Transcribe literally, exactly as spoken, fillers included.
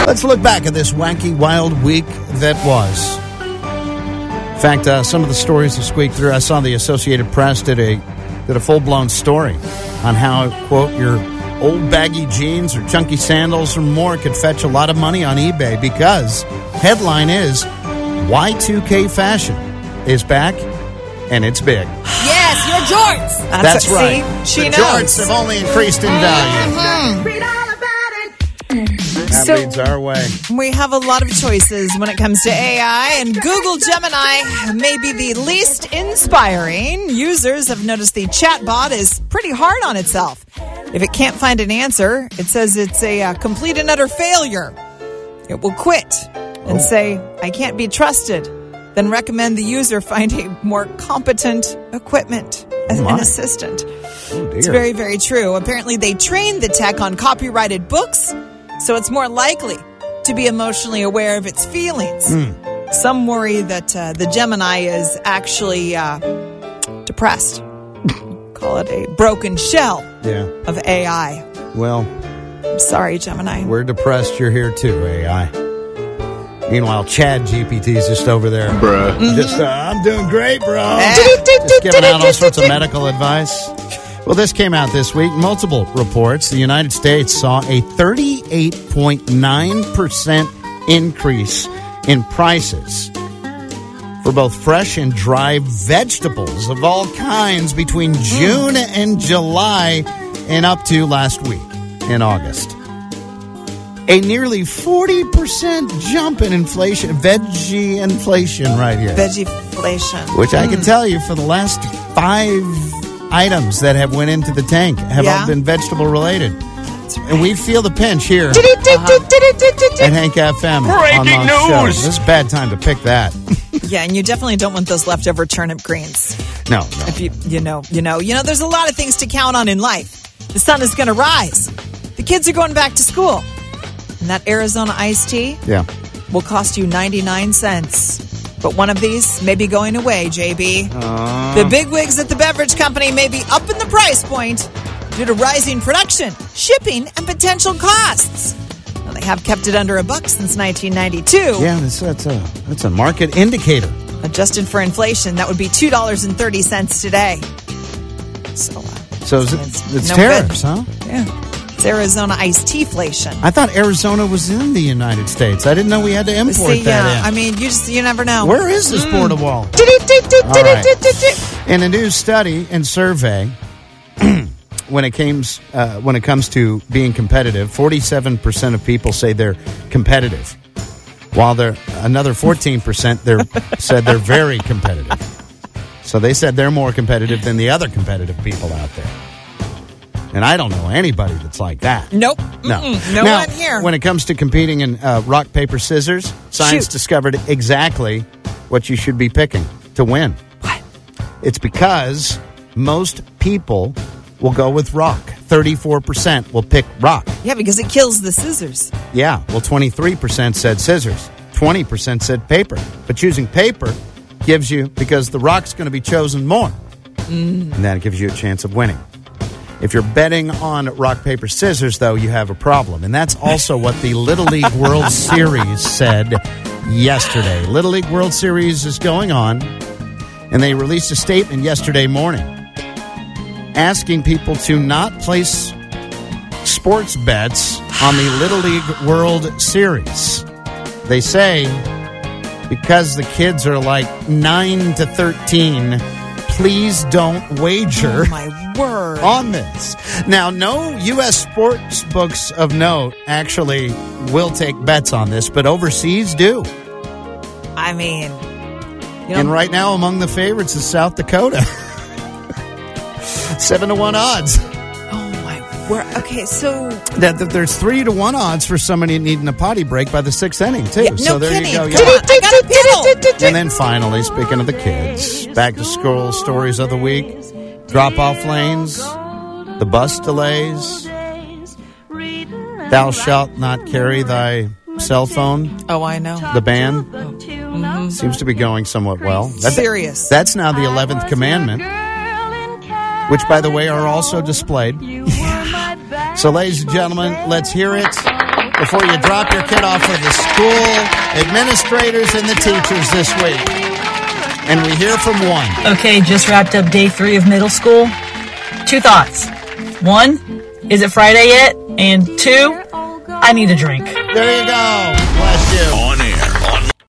Let's look back at this wacky, wild week that was. In fact, uh, some of the stories have squeaked through. I saw the Associated Press did a did a full-blown story on how, quote, your old baggy jeans or chunky sandals or more could fetch a lot of money on eBay because headline is Y two K fashion is back and it's big. Yes, your jorts. That's, That's right. See, she the knows. jorts have only increased in value. Mm-hmm. That So- leads our way. We have a lot of choices when it comes to A I, and Google Gemini may be the least inspiring. Users have noticed the chatbot is pretty hard on itself. If it can't find an answer, it says it's a uh, complete and utter failure. It will quit and Oh. say, I can't be trusted. Then recommend the user find a more competent equipment as Oh an my. assistant. Oh, dear. It's very, very true. Apparently, they trained the tech on copyrighted books, so it's more likely to be emotionally aware of its feelings. Mm. Some worry that uh, the Gemini is actually uh, depressed. Call it a broken shell Yeah. of A I. Well, I'm sorry, Gemini. we're depressed. You're here too, A I. Meanwhile, Chad G P T's just over there. Bruh. Just, uh, I'm doing great, bro. Eh. Just giving out all sorts of medical advice. Well, this came out this week. Multiple reports. The United States saw a thirty-eight point nine percent increase in prices for both fresh and dry vegetables of all kinds between June and July and up to last week in August. A nearly forty percent jump in inflation, veggie inflation right here. Veggieflation. Which I can tell you for the last five items that have went into the tank have Yeah. all been vegetable related. That's right. And we feel the pinch here Uh-huh. at Hank F M. Breaking on the show. news! This is a bad time to pick that. Yeah, and you definitely don't want those leftover turnip greens. No, no. If you, you know, you know, you know, there's a lot of things to count on in life. The sun is going to rise. The kids are going back to school. And that Arizona iced tea Yeah. will cost you ninety-nine cents. But one of these may be going away, J B. Uh, The bigwigs at the beverage company may be upping the price point due to rising production, shipping, and potential costs. Well, they have kept it under a buck since nineteen ninety-two. yeah, that's, that's, a, that's a market indicator. Adjusted for inflation, that would be two dollars and thirty cents today. So, uh, So it's, It's it's no tariffs, huh? yeah. It's Arizona iced tea-flation. I thought Arizona was in the United States. I didn't know we had to import See, that yeah, in. I mean, you just, you never know. Where is this border wall? In a new study and survey, when it comes uh, when it comes to being competitive, forty-seven percent of people say they're competitive, while they're another fourteen percent they're said they're very competitive. So they said they're more competitive than the other competitive people out there. And I don't know anybody that's like that. Nope. No. Mm-mm. No now, one here. When it comes to competing in uh, rock, paper, scissors, science Shoot. discovered exactly what you should be picking to win. What? It's because most people will go with rock. thirty-four percent will pick rock. Yeah, because it kills the scissors. Yeah, well, twenty-three percent said scissors. twenty percent said paper. But choosing paper gives you, because the rock's going to be chosen more. Mm. And that gives you a chance of winning. If you're betting on rock, paper, scissors, though, you have a problem. And that's also what the Little League World Series said yesterday. Little League World Series is going on, and they released a statement yesterday morning asking people to not place sports bets on the Little League World Series. They say because the kids are like nine to thirteen, please don't wager Oh, my word. on this. Now, no U S sports books of note actually will take bets on this, but overseas do. I mean, you know, And right now, among the favorites is South Dakota. Seven to one odds. oh my word. Okay, so That, that there's three to one odds for somebody needing a potty break by the sixth inning, too. yeah, no so there kidding. you go. Come Yeah. on, I got a piddle. And then finally, speaking of the kids, back to school stories of the week, drop-off lanes, the bus delays, thou shalt not carry thy cell phone, Oh, I know. the ban seems to be going somewhat well. That- Serious. That's now the eleventh commandment, which, by the way, are also displayed. So, ladies and gentlemen, let's hear it before you drop your kid off with the school administrators and the teachers this week. And we hear from one. Okay, just wrapped up day three of middle school. Two thoughts. One, is it Friday yet? And two, I need a drink. There you go. Bless you. On